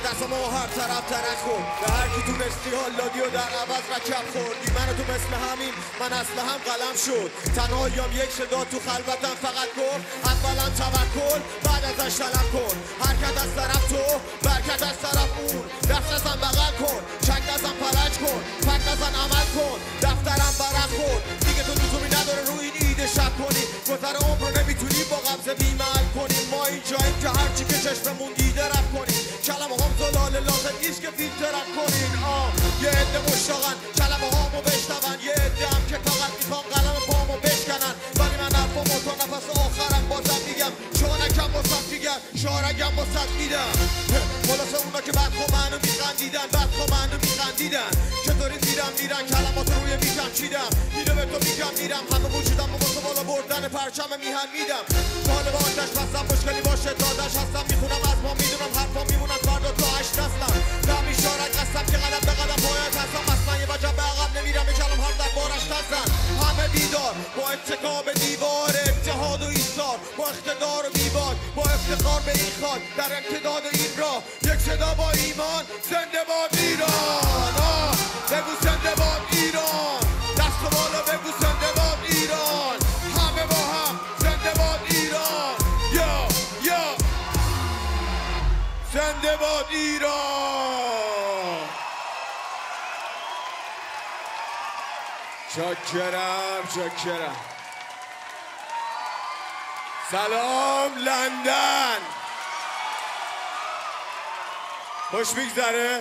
دستامو هر طرف ترک کن به هر کی تونستی حالادی و در عوض رکب خوردی منو تو مثل همین من اصلا هم قلم شد تنهاییام یک صدا تو خلوتم فقط گفت اولا توکل بعد ازش طلب کن حرکت از طرف تو برکت از طرف اون دست ازم بغل کن چک ازم فلج کن فکر ازم عمل کن دفترم برق کن دیگه تو لزومی نداره روی این ایده شک کنی گذر عمر رو نمیتونی با قبضه بیمل کنی ما اینجاییم که هرچی که چشممون دیده رفت کنیم کلمه هم زلال لازم نیست که فیلتر رفت کنین یه عده مشتاقن کلمه هامو بشنون یه عده هم که فقط میخوان قلم پامو بشکنن ولی من حرفامو تا نفس آخرم بازم میگم شانکم واسم دیگر شارگم واسم میدم خلاصه اونا که بعد خب منو میخندیدن چطوری میرن کلمات روی میکم چیدم دیده به تو میگم میرم همه وجودم و واسه بالا بردن پرچم میهن میدم حال با آتش بستم مشکلی باشه دادش هستم میخونم از ما میدونم حرفا میمونن فردا تا 8 نسلم دم اشارت قسم که قدم به قدم باید هستم اصلا یه وجب به عقب نمیرم کلم هم در بارش تزن همه بیدار با اتکا به دیوار اتحاد و ایثار با اقتدار و بیبار با افتخار به این خاک در امتداد این راه یک صدا با ایمان زنده باد ایران بگو زنده باد ایران دست و بالا بگو زنده باد ایران همه با هم زنده باد ایران یا زنده باد ایران چاکرم سلام لندن خوش میگذره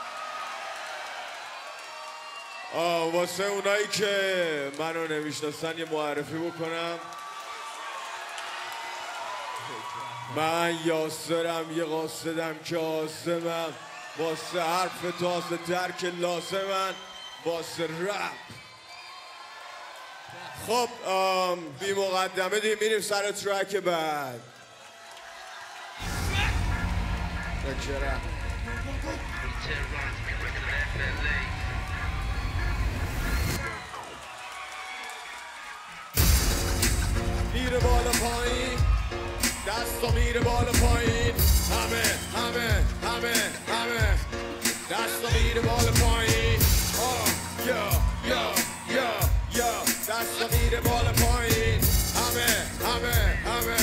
واسه اونایی که منو نمیشناسن یه معرفی بکنم من یاسرم یه قاصدم که آسمم واسه حرف تازه درک لازمن واسه رپ خب بی مقدمه دیگه میریم سر ترک بعد چکرم میره بالا پایین دستا میره بالا پایین همه دستا میره بالا پایین یا دستا میره بالا پایین همه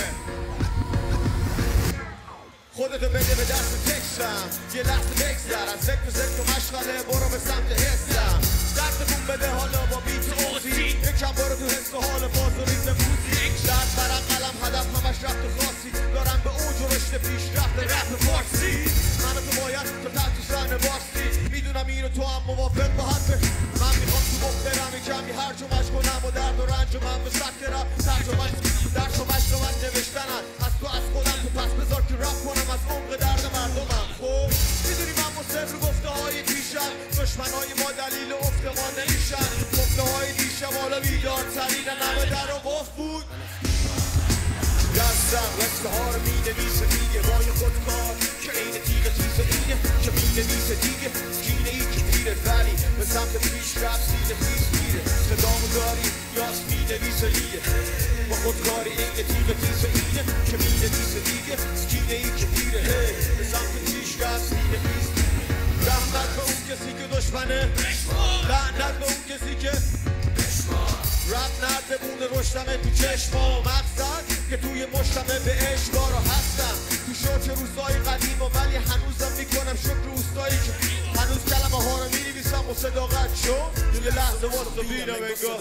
خودتو بده به دست تکسم یه لحظه بگذر از ذکر و مشغله برو به سمت حسم دستتون بده حالا با بیت اوزی یکم برو تو حس و حال باز و ریتم موزی درد برم قلم هدف همش رفت خاصی دارم به اوج و رشد پیش رفت رپ فارسی منو تو باید تو تحت صحنه باسی میدونم اینو تو هم موافق با حرفه من میخوام تو مخترم کمی هرج و مش کنم و درد و رنج و من به سبک رپ درس و مشق من نوشتنن از تو از خودم تو پس بذار که رپ کنم از عمق درد مردمم خب میدونی من با صبر گفته های پیشم دشمنای ما دلیل افت ما نمیشن گفته های دیشب حالا بیدار ترین نمه در و گفت بود دستم رسته ها رو مینویسه دیگه بای خودکار که این تیغ تیزه اینه که مینویسه دیگه سکینه ای که تیره ولی به سمت پیش رفت سینه خیز میره صدامو داری یاس مینویسه دیگه با خودکاری این تیغ تیزه اینه که مینویسه دیگه سکینه ای که تیره به سمت پیش رفت سینه خیز میره رحمت به اون کسی که دشمنه لعنت به اون کسی که رب نرده بونه رشتمه تو چشما مقصد که توی مشتمه به عشقا رو هستم تو شوچ روزای قدیم و ولی هنوزم میکنم شکر روستایی که هنوز کلمه ها رو می‌نویسم و صداقت شو یه لحظه واسه بینم انگار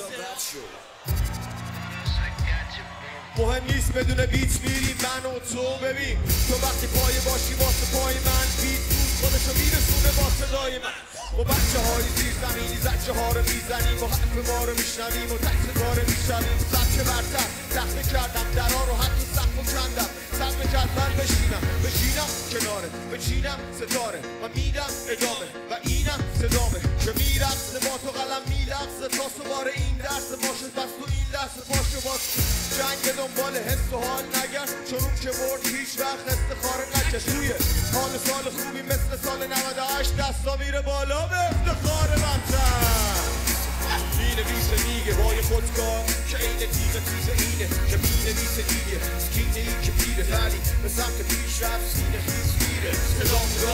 مهم نیست بدون بیت میریم من و تو ببین تو وقتی پای باشی واسه پای من بیت خودشو میرسونه با صدای من با بچه های زیر زمینی زچه ها رو میزنیم و حرف ما رو میشنویم و تکس کار میشنویم سبچه برتر تخته کردم درها رو حتی سقف و کندم سقف کرد من بشینم کناره بچینم ستاره و میدم ادامه و اینم صدامه که میرقصه با تو قلم میلغزه تا سوار این درس باشه بس تو این لحظه باشه باز جنگ دنبال حس و حال نگرد چون که برد هیچ وقت استخاره نکش توی حال سال خوبی مثل سال 98 دستا میره بالا به افتخار وطن مینویسه میگه بای خودکار که این تیغ تیزه اینه که مینویسه دیگه سکینه ای که پیره ولی به سمت پیش رفت سینه خیز میره صدام داری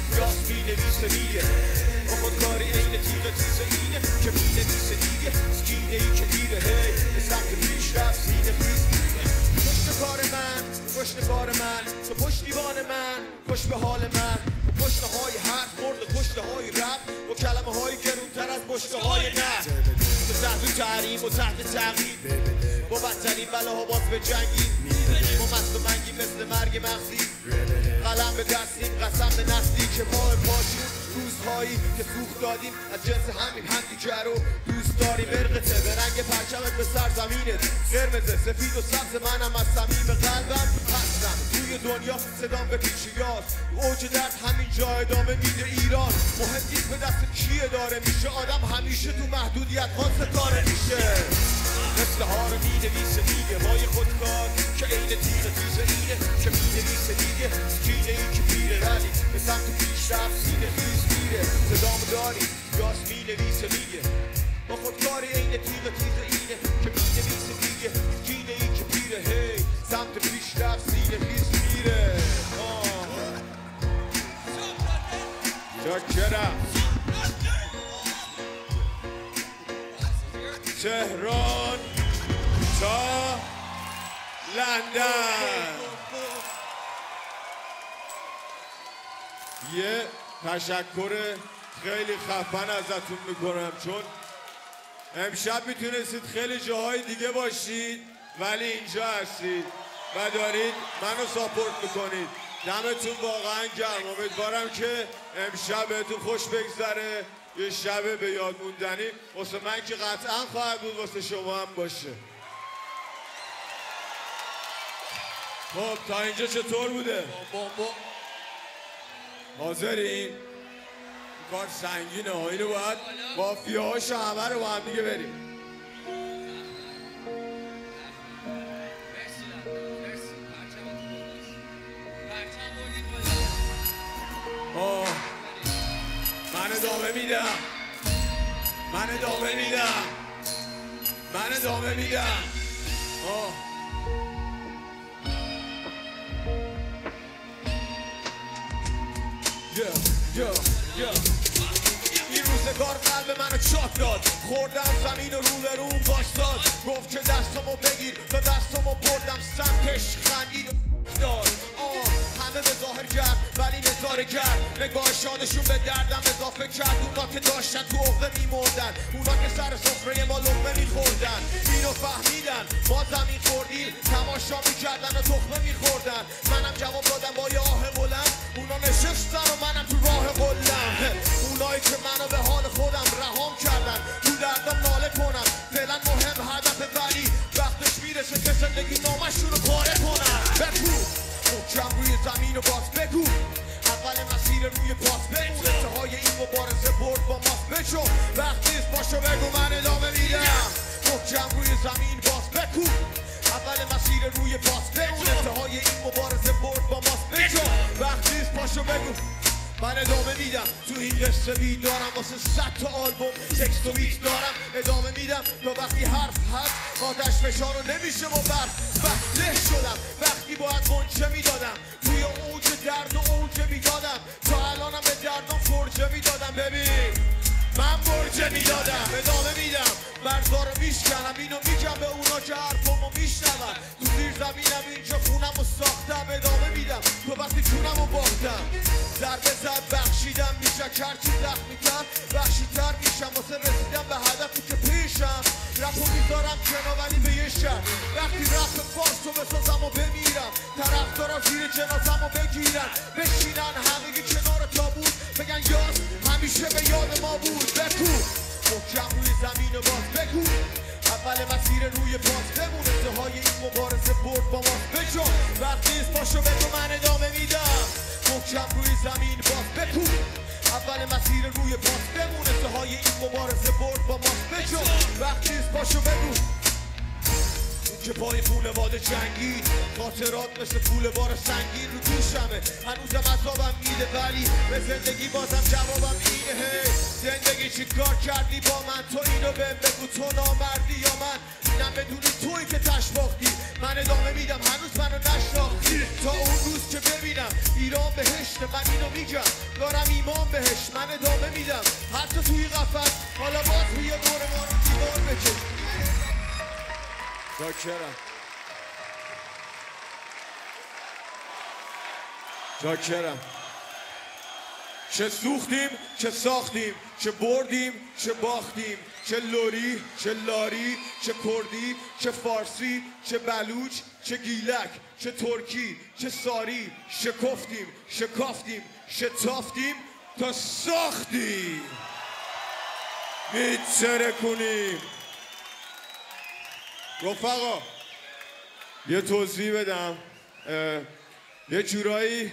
یاس مینویسه میگه با خودکاری این تیغ تیزه اینه که مینویسه دیگه سکینه ای که دیره هی به سمت پیش رفت سینه خیز میگه پشت کار من پشت بار من تو پشتیبان من پشت به حال من پشته های حرف مرد پشته های رب با کلمه های گرونتر از پشته های نه تو تحت تحریم و تحت تغییر با بدترین بلاها باز به جنگیم ما مست و منگی مثل مرگ مغزی قلم به دستیم قسم به نسلی که پای پاشیم روزهایی که سوخت دادیم از جنس همین همدیگه رو دوست داریم ارقته به رنگ پرچمت به سرزمینت قرمزه سفید و سبز منم از صمیم قلبم هستم توی دنیا صدام به پیچیاست اوج درد همین جا ادامه میده ایران مهم نیست به دست کیه داره میشه آدم همیشه تو محدودیت ها ستاره میشه مثل ها رو مینویسه میگه مای خودکار که این تیغ تیزه اینه که مینویسه دیگه سکینه ای که پیره ولی به سمت پیش رفت سینه خیز میره صدام داری یاس مینویسه میگه با خودکاری این تیغ تیزه اینه که مینویسه دیگه سکینه ای که پیره هی سمت پیش رفت سینه خیز میره چکرم تهران تا لندن یه تشکر خیلی خفن ازتون میکنم چون امشب میتونستید خیلی جاهای دیگه باشید ولی اینجا هستید و دارید منو ساپورت میکنید دمتون واقعا گرم امیدوارم که امشب بهتون خوش بگذره یه شب به یاد موندنی واسه من که قطعا خواهد بود واسه شما هم باشه خب تا اینجا چطور بوده؟ حاضرین؟ کار سنگینه ها اینو باید مافیاهاش همه رو با هم دیگه بریم من ادامه میدم این روزگار قلب منو چاک داد خوردم زمین و رو به روم باشداد گفت که دستمو بگیر تا دستمو بردم سمتش خندید داد همه به ظاهر کرد ولی نظاره کرد نگاه شادشون به دردم اضافه کرد اونا که داشتن تو عقده میمردن اونا که سر سفره ما لقمه میخوردن اینو فهمیدن ما زمین خوردیم تماشا میکردن و تخمه میخوردن منم جواب دادم با یه آه بلند اونا نشستن و منم تو راه قلم اونایی که منو به حال خودم رهام کردن تو دردم ناله کنم فعلا مهم هدف ولی وقتش میرسه که زندگی نامشون رو پاره کنم بگو محکم روی زمین و باز بگو اول مسیر روی پاس بمون انتهای این مبارزه برد با ماست بچو وقتیست باشو بگو من ادامه میدم محکم روی زمین باز بگو اول مسیر روی پاس بمون انتهای این مبارزه برد با ماست بچو وقتیست باشو بگو من ادامه میدم تو این قصه بیدارم واسه 100 تا آلبوم تکست و بیت دارم ادامه میدم تا وقتی حرف هست آتش فشار رو نمیشه با برف له شدم وقتی باید منچه میدادم توی اوج درد و اوج میدادم تا الانم به دردم فرجه میدادم ببین من برجه میدادم ادامه میدم مرزا رو میشکنم اینو میگم به اونا که حرفمو میشنون تو زیر زمینم اینجا خونم رو ساختم ادامه میدم تو وقتی جونم رو باختم ضربه زد بخشیدم میشه کرچی زخمیتر بخشیتر میشم واسه رسیدم به هدفی که پیشم رپو میذارم کنار ولی به یه شهر وقتی رپ فارس رو بسازم و بمیرم طرفدارا زیر جنازم رو بگیرن بشینن همگی کنار تابوت بگن یاد همیشه به یاد ما بود بگو محکم روی زمین و باز بگو اول مسیر روی پاس بمون انتهای این مبارزه برد با ما بجا وقتیست پاشو بگو من ادامه میدم محکم روی زمین باز بگو اول مسیر روی پاس بمون انتهای این مبارزه برد با ما بجا وقتیست پاشو بگو که پای خونواده جنگی خاطرات مثل پول بار سنگین رو دوشمه هنوزم عذابم میده ولی به زندگی بازم جوابم اینه هی زندگی چی کار کردی با من تو اینو بهم بگو تو نامردی یا من اینم بدونی توی که تشباختی من ادامه میدم هنوز منو نشناختی تا اون روز که ببینم ایران بهشت نوشته من اینو میگم دارم ایمان بهش من ادامه میدم حتی توی قفس حالا باز بیا دور ما رو دیوار بکش جاکرم چه سوختیم چه ساختیم چه بردیم چه باختیم چه لوری چه لاری چه کردی چه فارسی چه بلوچ چه گیلک چه ترکی چه ساری شکفتیم شکافتیم شتافتیم تا ساختیم میتره کنیم رفقا یه توضیح بدم یه جورایی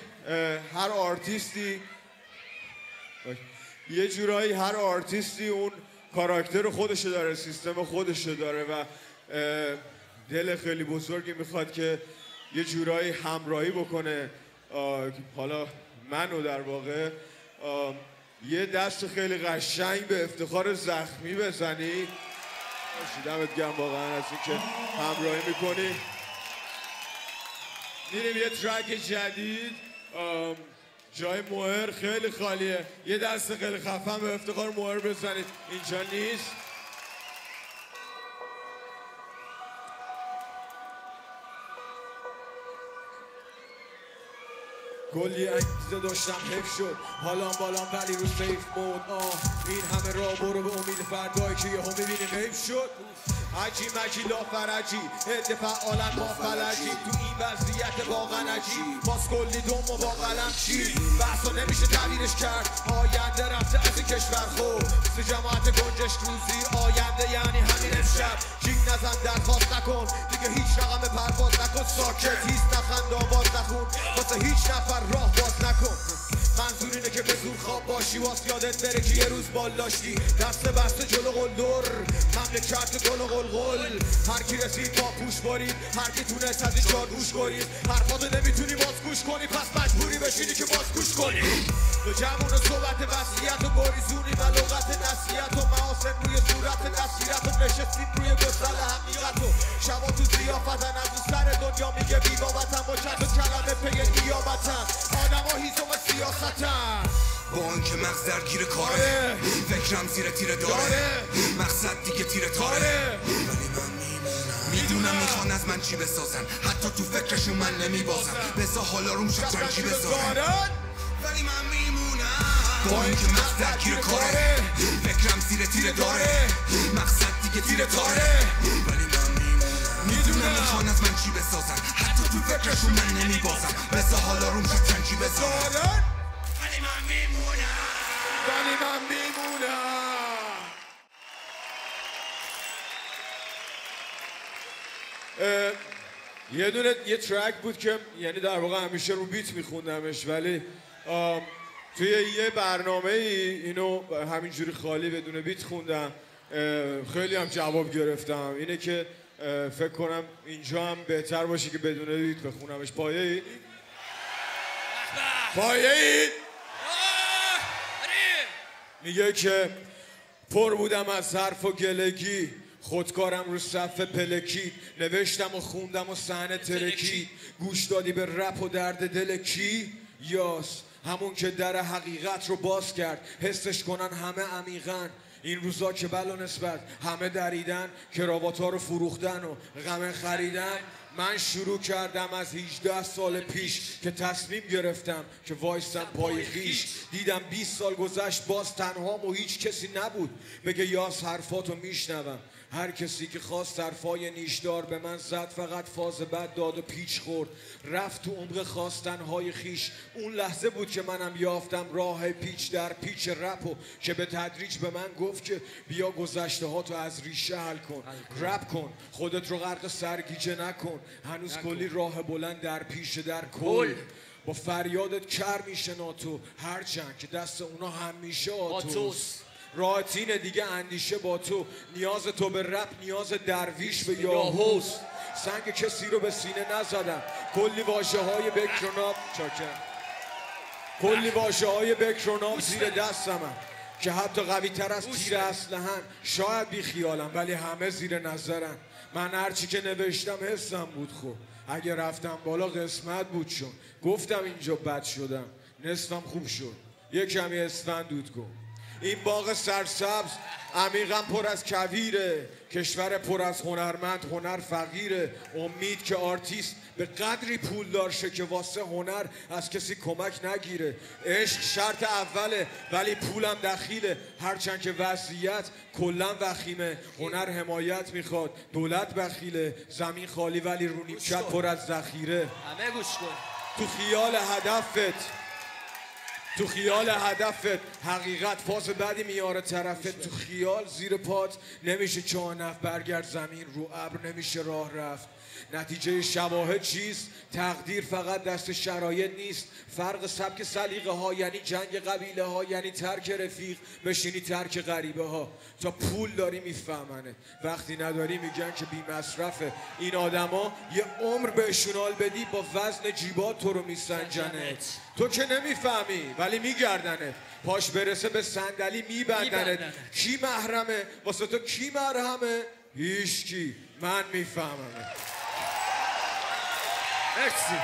هر آرتیستی اون کاراکتر خودشو داره سیستم خودشو داره و دل خیلی بزرگی میخواد که یه جورایی همراهی بکنه حالا منو در واقع یه دست خیلی قشنگ به افتخار زخمی بزنی دمت گرم واقعا از این که همراهی میکنی میریم یه ترک جدید جای موهر خیلی خالیه یه دست خیلی خفن به افتخار موهر بزنید اینجا نیست کلی انگیزه داشتم حیف شد حالا بالام ولی رو سیف مود این همه راه برو به امید فردایی که یهو میبینیم حیف شد عجی مجی لافرجی هده فعالن ما فلجی تو این وضعیت واقعا عجیب باز کلی دوم و با قلم چی بحثا نمیشه تعبیرش کرد آینده رفته از این کشور خوب مثل جماعت گنجش روزی آینده یعنی همین امشب جیگ نزن درخواست نکن دیگه هیچ رقم پرواز نکن ساکت هیچ نخند آواز نخون واسه هیچ نفر راه باز نکن منظور اینه که به زور خواب باشی واسه یادت بره که یه روز بال داشتی دست بسته جلو قلدر مملکت گل و قلقل هر کی رسید با پوش برید هر کی تونست از این جا گوش کنید حرفاتو نمیتونی باز گوش کنی پس مجبوری بشینی که باز گوش کنی تو جمعون و صحبت وسیعت و گریزونی و لغت نصیحت و محاسن روی صورت نصیرت و نشستید روی گسل حقیقت و شبا تو زیافتن از اون سر دنیا میگه بی بابتن با چند و کلمه پی نیابتن آدم ها هیزم سیاستن با اینکه مغز درگیر کاره فکرم زیر تیره داره مقصد دیگه تیره تاره ولی من میدونم میخوان از من چی بسازن حتی تو فکرشون من نمیبازم بسا حالا روم شد چی بسازن ولی من میمونم با اینکه مغز درگیر کاره فکرم زیر تیره داره مقصد دیگه تیره تاره ولی من میدونم میخوان از من چی بسازن حتی تو فکرشون من نمیبازم بسا حالا روم شد چی بسازن ولی من میمونم یه ترک بود که یعنی در واقع همیشه رو بیت میخوندمش ولی توی یه برنامه اینو همینجوری خالی بدون بیت خوندم خیلی هم جواب گرفتم اینه که فکر کنم اینجا هم بهتر باشه که بدون بیت بخونمش پایه میگه که پر بودم از حرف و گلگی خودکارم رو صف پلکی نوشتم و خوندم و صحنه ترکی گوش دادی به رپ و درد دل کی یاس همون که در حقیقت رو باز کرد حسش کنن همه عمیقاً این روزا که بلا نسبت همه دریدن کراوات‌ها رو فروختن و غم خریدن من شروع کردم از 18 سال پیش که تصمیم گرفتم که وایستم پای خیش دیدم 20 سال گذشت باز تنهام و هیچ کسی نبود بگه یاس حرفاتو میشنوم هر کسی که خواست حرفای نیشدار به من زد فقط فاز بد داد و پیچ خورد رفت تو عمق خواستنهای خیش اون لحظه بود که منم یافتم راه پیچ در پیچ رپو که به تدریج به من گفت که بیا گذشته ها تو از ریشه حل کن رپ کن خودت رو غرق سرگیجه نکن هنوز کلی راه بلند در پیش در کل با فریادت کر میشه ناتو هرچند که دست اونا هم میشه آتوس راحتینه دیگه اندیشه با تو نیاز تو به رپ نیاز درویش به یاهوس سنگ کسی رو به سینه نزدم کلی واژه های بکروناب کلی واژه های بکروناب زیر دستمم که حتی قوی تر از تیر اسلحه‌ن شاید بی خیالم ولی همه زیر نظرن من هرچی که نوشتم حسم بود خوب اگه رفتم بالا قسمت بود چون گفتم اینجا بد شدم نصفم خوب شد یه کمی اسفند دود کن. این باغ سرسبز عمیقا پر از کویره، کشور پر از هنرمند، هنر فقیره. امید که آرتیست به قدری پول دارشه که واسه هنر از کسی کمک نگیره. عشق شرط اوله ولی پولم دخیله، هرچند که وضعیت کلا وخیمه. هنر حمایت میخواد دولت بخیله، زمین خالی ولی رو نیمکت پر از ذخیره. همه گوش کن. تو خیال هدفت حقیقت فاز بعدی میاره طرفت. تو خیال زیر پات نمیشه چانف، برگرد زمین رو ابر نمیشه راه رفت. نتیجه شواهد چیست؟ تقدیر فقط دست شرایط نیست. فرق سبک سلیقه ها یعنی جنگ قبیله ها، یعنی ترک رفیق بشینی ترک غریبه ها. تا پول داری میفهمنه، وقتی نداری میگن که بی مصرفه. این آدما یه عمر بهشون حال بدی با وزن جیبات تو رو میسنجنه. تو که نمیفهمی ولی میگردنه، پاش برسه به صندلی میبندنه. کی محرمه واسه تو؟ کی مرهمه؟ هیچکی. من میفهممه. مرسی.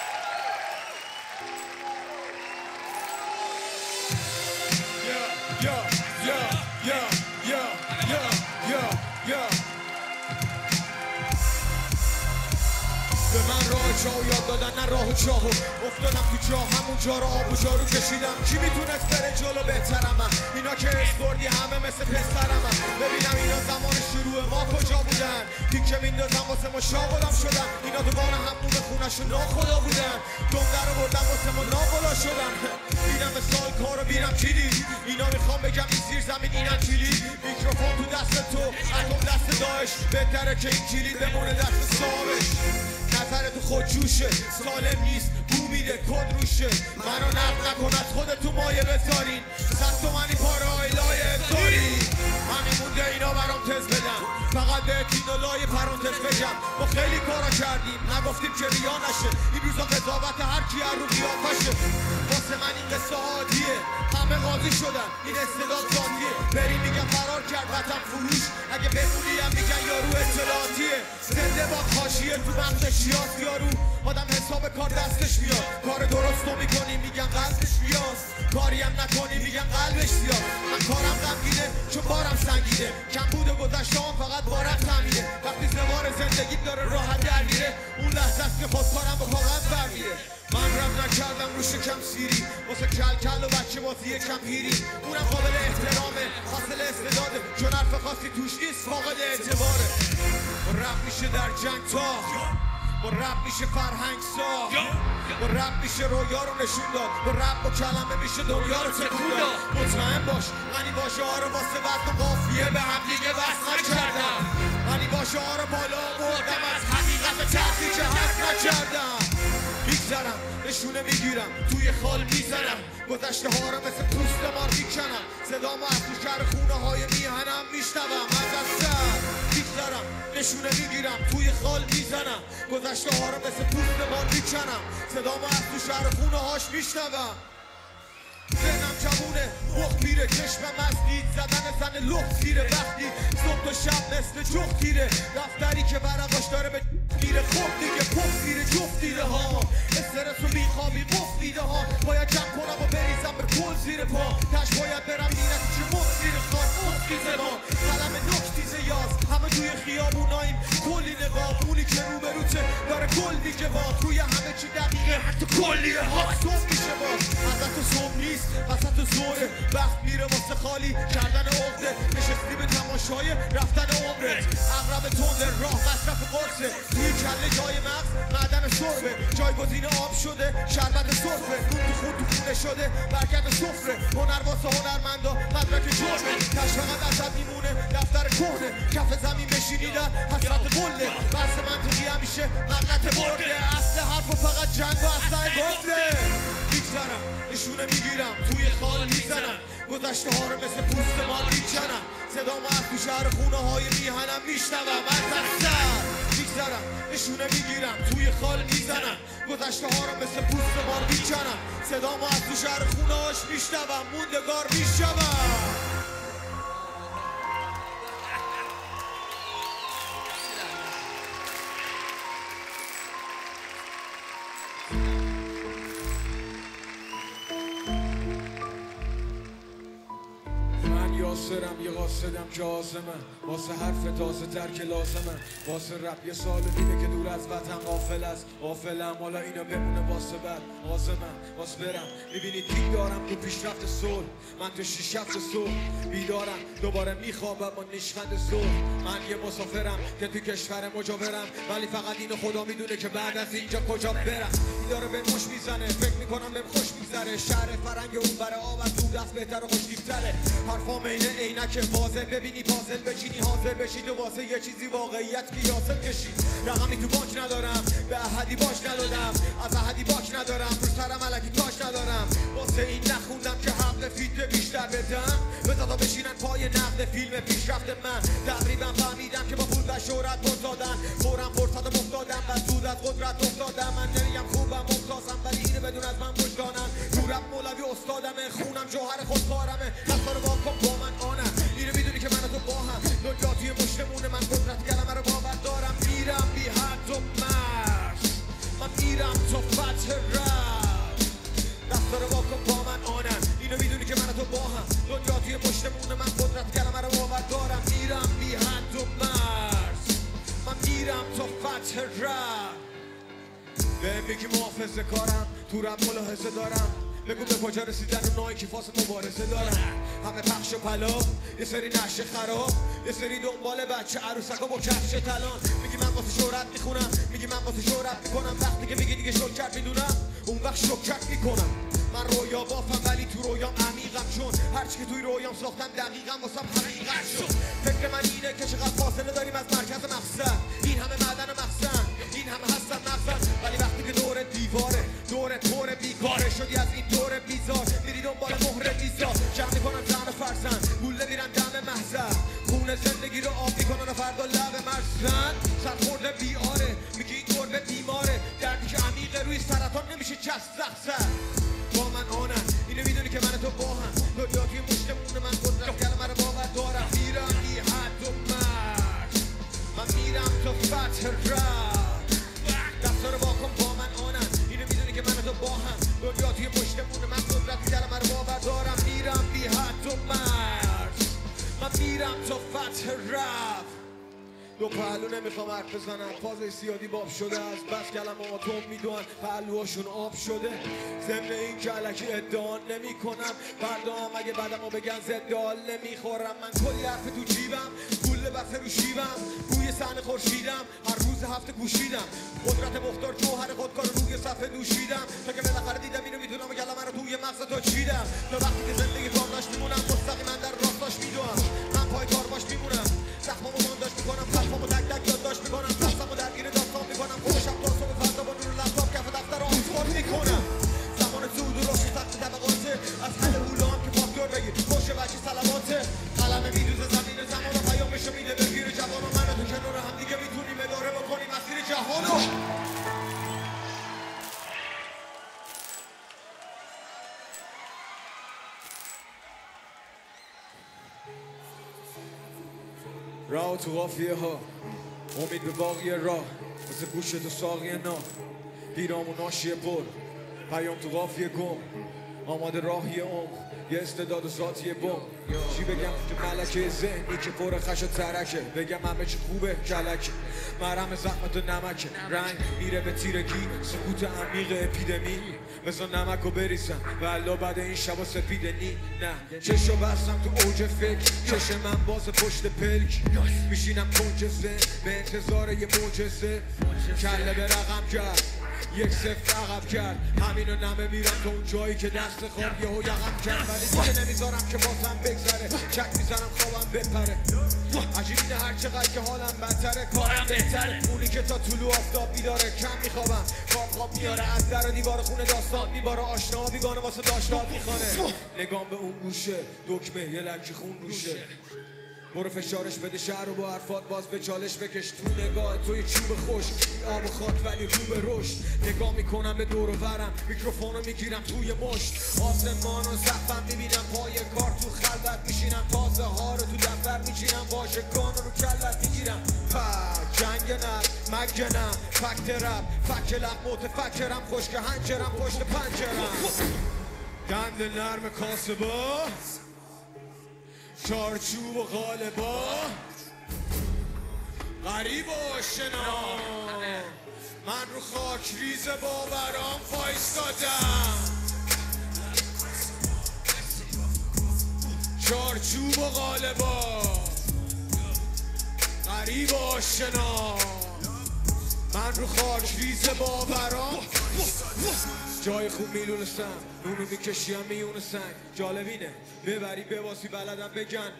به من راه چاو یاد دادن، نه راه چاهو. افتادم تو جا، همون جا رو آب و جارو کشیدم. کی میتونست بره جلو بهترم من؟ اینا که اسپوردی همه مثل پسرم من. ببینم اینا زمان شروع ما کجا بودن؟ تیکه میندازم واسه ما شاغلام شدن. اینا دوباره همون خونشون ناخدا بودن، دم در بردم واسه ما ناخدا شدن. دیدم سال کارو بیرم کلید، اینا میخوام بگم این زیر زمین اینم کلید. میکروفون تو دست تو، اتم دست داعش، بهتره که این کلید بمونه دست صاحبش. نظر تو خود جوشه، سالم نیست، بو میده کد روشه. منو نقد نکن، از خودتو مایه بذارین. 100 تومنی پاره آیلای داری. همین مونده اینا برام تز بدن، فقط به تین و لای پرانتز بگم. ما خیلی کارا کردیم، نگفتیم که ریا نشه. این روزا قضاوت هر کی هر رو قیافشه. واسه من این قصه عادیه، همه قاضی شدن، این استعداد ذاتیه. بری میگن فرار کرد وطن فروش، اگه بمونی هم میگن یارو اطلاعاتیه. زنده باد حاشیه تو بخش شیاس یارو. آدم حساب کار دستش میاد، کار درست رو میکنی میگن قلبش بیاست. کاری هم نکنی میگن قلبش زیاد. من کارم غمگینه چون بارم سنگینه، کم بود و گذشتهام فقط بارم تامینه. وقتی سوار زندگیم داره راحت در میره، اون لحظه است که خودکارم به کاغذ برمیره. من رم نکردم رو شکم سیری، واسه کل کل و بچه بازی یکم پیری. اونم قابل احترامه، حاصل استعداده، چون حرف خاصی توش نیست، فاقد اعتباره. با رپ میشه در جنگ تاخ، با رپ میشه فرهنگ ساخت، با رپ میشه رویا رو نشون داد، با رپ با کلمه میشه دنیا رو تکون داد. مطمئن باش منی باشه ها رو واسه وزن و قافیه به هم دیگه وصل نکردم. منی باشه ها رو بالا بردم، از حقیقت تحقی که حس نکردم. میگذرم نشونه میگیرم، توی خال میزنم، گذشته ها رو مثل پوست مار میکنم. صدامو از تو شهر خونه های میهنم میشنوم. از سر میگذرم نشونه میگیرم، توی خال میزنم، گذشته ها رو مثل پوست مار میکنم. صدامو از تو شهر خونه هاش میشنوم. ذهنم جوونه مخ میره، چشمم از دید زدن زن لخت زیره. وقتی صبح و شب مثل جفت تیره، دفتری که ورقاش داره به میره. خب دیگه پف زیره جفت دیده ها، استرس و بیخوابی قفل دیده ها. باید جمع کنم و بریزم به کل زیر پا، تش باید برم میرد چه مفت زیر خار. مفتیزه ما قلم نکتیزه یاز، همه توی خیابوناییم کلی نقاب. اونی که روبروته داره کل میگه با، توی همه چی دقیقه حتی کلیه ها. صبح میشه باز حضرت صبح نیست، وسط زوره، وقت میره واسه خالی کردن عقده. نشستی به تماشای رفتن عمرت، اغرب تنده راه مصرف قرصه. توی کله جای مغز معدن سربه، جایگزین آب شده شربت سرفه. نون تو خون تو خونه شده برکت سفره. هنر واسه هنرمندا مدرک جرمه، تش فقط ازت میمونه دفتر کهنه. کف زمین بشینیدن حسرت قله، بحث منطقی همیشه مغلط برده. اصل حرف و فقط جنگ و اصله گفته. میگذرم نشونه میگیرم، توی خال میزنم، گذشته ها رو مثل پوست مال میکنم. صدامو از تو شهر خونه های میهنم میشنوم. از سر میگذرم نشونه میگیرم، توی خال میزنم، گذشته ها رو مثل پوست مال میکنم. صدامو از تو شهر خونه هاش میشنوم، موندگار میشوم. برم یه قاصدم که آزمه واسه حرف تازه تر که لازمه واسه رپ یه سال دیده که دور از وطن غافل است غافلم حالا اینا بمونه واسه بعد آزمه واسه برم میبینی کی دارم تو پیشرفت صلح من تو 6 7 صبح بیدارم دوباره میخوابم با نشخند ظهر من یه مسافرم که تو کشور مجاورم ولی فقط اینو خدا میدونه که بعد از اینجا کجا برم داره به مش میزنه فکر میکنم بهم خوش میگذره شهر فرنگ اون برای آب از دور دست بهتر و خوشتیب‌تره حرفام اینه عینک فاضل ببینی پازل بچینی حاضر بشید و واسه یه چیزی واقعیت قیاسل کشید رقمی تو بانک ندارم به احدی باش ندادم از احدی باک ندارم رو سرم الکی تاش ندارم واسه این نخوندم که حق فیلم بیشتر بدم بذار بشینن پای نقد فیلم پیشرفت من تقریبا فهمیدم که با پول و شهرت بزدادن فورم فرصت افتادم و زود از قدرت افتادم من نمیم خوبم ممتازم ولی اینو بدون از من وجدانم تو رپ مولوی استادمه خونم جوهر خودکارمه دستا رو واکن با من آنم اینو میدونی که من و تو با هم دنیا توی مشتمونه من قدرت کلمه رو باور دارم میرم بی حد و مرز من میرم تو فتح رپ دستا رو واکن با من آنم اینو میدونی که من و تو با هم دنیا توی مشتمونه من قدرت کلمه رو باور دارم میرم بی حد و مرز من میرم تو فتح رپ بهم میگی محافظه کارم تو رپ ملاحظه دارم بگو به کجا رسیدن و نایی که فاس مبارزه دارم همه پخش و پلا یه سری نشه خراب یه سری دنبال بچه عروسکا با کفش تلان میگی من واسه شهرت میخونم میگی من واسه شهرت میکنم وقتی که میگی دیگه شکر میدونم اون وقت شکر میکنم من رویا بافم ولی تو رویام عمیقم چون هرچی که توی رویام ساختم دقیقم واسم حقیقت شد فکر من اینه که چقدر فاصله داریم از مرکز مقصد این همه معدن مقصد این همه هستن مقصد ولی وقتی که دور دیواره دور طور بیکاره شدی از این دور بیزار میری دنبال مهر بیزار جمع میکنن زن و فرزند گوله میرن دم محضر خون زندگی رو آب میکنن و فردا لب مرزن سرخورده بیاره میگی این گربه بیماره دردی که عمیقه روی سرطان نمیشه چست زخصر با من آنم اینو میدونی که من تو با هم دنیا توی مشتمونه من قدرت کلمه رو باور دارم میرم بی حد و مرز من میرم تو فتح رپ دستا رو واکن با من آنم اینو میدونی که من تو با هم دنیا توی مشتمونه من قدرت کلمه رو باور دارم میرم بی حد و مرز من میرم تو فتح رپ دو پهلو نمیخوام حرف بزنم فاز سیادی باب شده از بس کلمه اتم میدونن پهلوهاشون آب شده ضمن این که الکی ادعا نمی کنم فردا هم اگه بعدم رو بگن ضد حال نمیخورم من کلی حرف تو جیبم گوله بسه رو شیبم روی صحنه خورشیدم هر روز هفته گوشیدم قدرت مختار جوهر خودکار روی صفحه دوشیدم تا که بالاخره دیدم اینو میتونم و کلمه رو توی مغز تو چیدم تا وقتی که زندگی کارداش میمونم مستقیما در راستاش میدونم من پای کار باش میمونم زخمامو بانداش میکنم خلفامو تک تک یادداشت میکنم دستامو درگیر داستان میکنم خودشم تا صبح فردا با نور لپتاپ کف دفتر آسمان میکنم زمان سود و رشد سخت طبقاته از حل اولا هم که فاکتور بگیر خوش بچی سلاماته قلم میدوزه زمین زمان و پیامشو میده بگیر جوان و من و تو کنار هم دیگه میتونیم اداره بکنیم مسیر جهانو راه تو قافیه ها امید به باقی راه مثل گوشت و ساقی نا پیرام و ناشیه پر پیام تو قافیه گم آماده راهی عمق یه استعداد و ذاتی بم چی بگم که ملکه ذهنی که پر خش و ترکه بگم همه چی خوبه کلکه مرهم زخمت و نمکه رنگ میره به تیرگی سکوت عمیق اپیدمی بذار نمکو بریزم والا بعد این شبا سپیده نی نه چشو بستم تو اوج فکر چش من باز پشت پلک میشینم کنج ذهن به انتظار یه معجزه کله به رقم کرد 1-0 عقب کرد همینو نمه میرم تا اون جایی که دست خواب یهو یقم کرد ولی دیگه نمیذارم که بازم بگذره چک میزنم خوابم بپره عجیب اینه هر چقدر که حالم بدتره کارم بهتره اونی که تا طلوع آفتاب بیداره کم میخوابم خواب میاره از در و دیوار خونه داستان میباره آشنا بیگانه واسه داشتاد میخوانه نگام به اون گوشه دکمه یه لکی خون روشه برو فشارش بده شهر رو با حرفات باز به چالش بکش تو نگاه توی چوب خوش آب و خاک ولی رو به رشد نگاه میکنم به دور و برم میکروفونو میگیرم توی مشت آسمان و سقفم میبینم پای کار تو خلوت میشینم تازه ها رو تو دفتر میچینم واژگان رو کلت میگیرم جنگ نه مگنم فکت رب فک لب متفکرم خشک هنجرم پشت پنجرم دند نرم کاسبا چارچوب و غالبا غریب و آشنا من رو خاک ریز باورام وایستادم چارچوب و غالبا غریب و آشنا من رو خاک ریز باورام جای خوب میلونستم نونو میکشیم میون سنگ جالبینه ببری بباسی بلدم بگن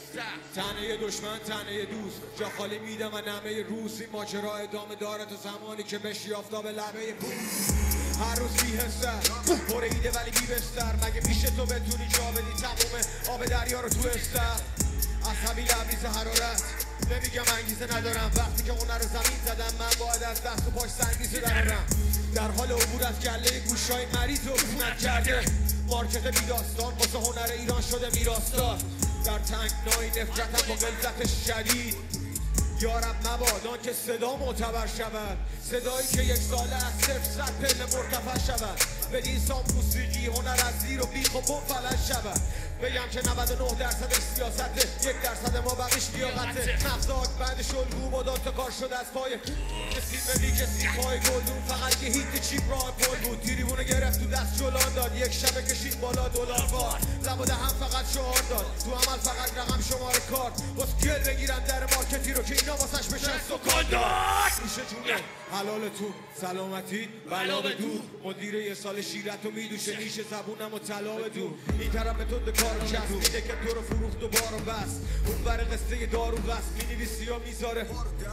تنه دشمن تنه دوست جا خالی میدم و نمه روز این ماجرا ادامه داره تا زمانی که بشی آفتاب لبه هر روز بی‌حس‌تر پر ایده ولی بی‌بستر مگه میشه تو بتونی جا بدی تموم آب دریا رو تو استر عصبی لبریز حرارت نمیگم انگیزه ندارم وقتی که هنر رو زمین زدم من باید از دست و پاش سنگیزه درارم در حال عبور از گله گوشای مریض و عفونت کرده مارکت بیداستان واسه هنر ایران شده میراثدار در تنگنای نفرتم با غلظت شدید یارب مباد که صدا معتبر شود صدایی که یک ساله از 0 پله مرتفع شود بدین سام موسیقی هنر از زیر و بیخ و بم فلج شود بگم که 99% سیاسته 1% ما بقیش لیاقته مغزاک بعد شلگو با داد تا کار شده از پای کسی بدی کسی پای گلدون فقط یه هیت چیپ راه پل بود تیریبونه گرفت تو دست جلان داد یک شبه کشید بالا دلار بار لب و دهم فقط شعار داد تو عمل فقط رقم شماره کارت باز گل بگیرم در مارکتی رو که اینا واسش بشن سکان داد میشه جونه حلال تو سلامتی بلا به دور مدیر یه سال شیرت و میدوشه نیش زبونم و طلا به دور این طرف متد کارو کس میده که تو رو فروخت و بارو بست اون بر قصه دارو بست مینویسی و میذاره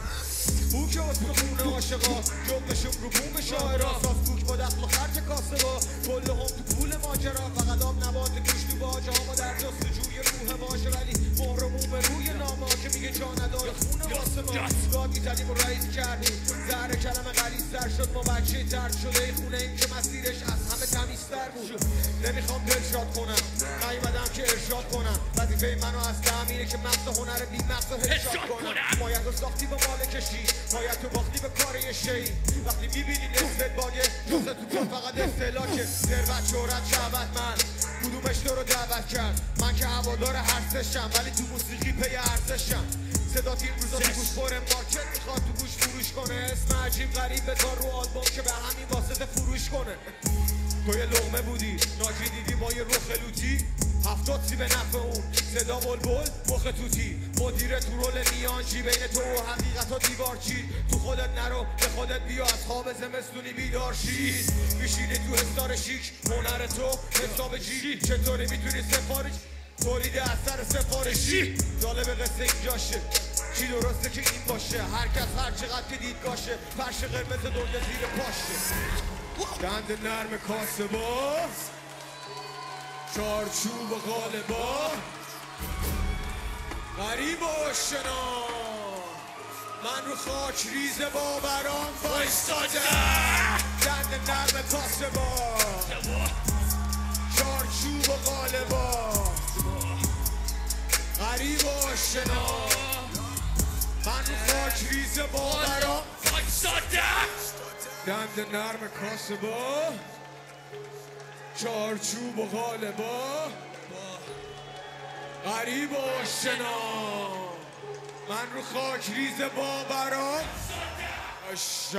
او که واسه خونه عاشقا جبشم رو بوم شاعرا صاف کوک با دخل و خرج کاسه با کل هم تو پول ماجرا فقط آب نبات گوشت تو باجه ها ما در جستجوی روح باشه ولی مهرمون به روی نامه که میگه جا نداره خونه واسه ما داد میزدیم و رئیس کردیم زهر کلمه غلیظ‌تر شد ما بچه درد شده ای خونه این که مسیرش از همه تمیزتر بود نمیخوام ارشاد کنم نیومدم که ارشاد کنم وظیفه منو از تامینه که مغز هنر بی مغز ارشاد کنم باید رو ساختی به مال کشی باید تو باختی به کار یه شی وقتی میبینی نسبت باگه جزه تو کن فقط استهلاکه ثروت شهرت شهوت من کدومش تو رو دعوت کرد من که هوادار هرسشم ولی تو موسیقی پی ارزشم صدات این روزا تو گوش پر مارکت میخواد تو گوش فروش کنه اسم عجیب غریب بذار رو آلبوم که به همین واسطه فروش کنه تو یه لقمه بودی ناجی دیدی با یه رخ لوتی 70 سی به نفع اون صدا بلبل مخ توتی مدیر تو رول میانجی بین تو و حقیقت ها دیوار چی تو خودت نرو به خودت بیا از خواب زمستونی بیدار شی میشینی تو حسار شیک هنر تو حساب جی چطوری میتونی سفارش تولید اثر سفارشی جالب قصه اینجاشه چی درسته که این باشه هر کس هر چقدر که دیدگاشه فرش قرمز دنیا زیر پاشه دند نرم کاسه با چارچوب و غالبا غریب و آشنا من رو خاک ریز باورام وایستادم دند نرم کاسه با چارچوب و غالبا غریب و آشنا من رو خاک ریز باورام وایستادم دند نرم کاسه با چارچوب و غالبا غریب و آشنا من رو خاک ریز باورام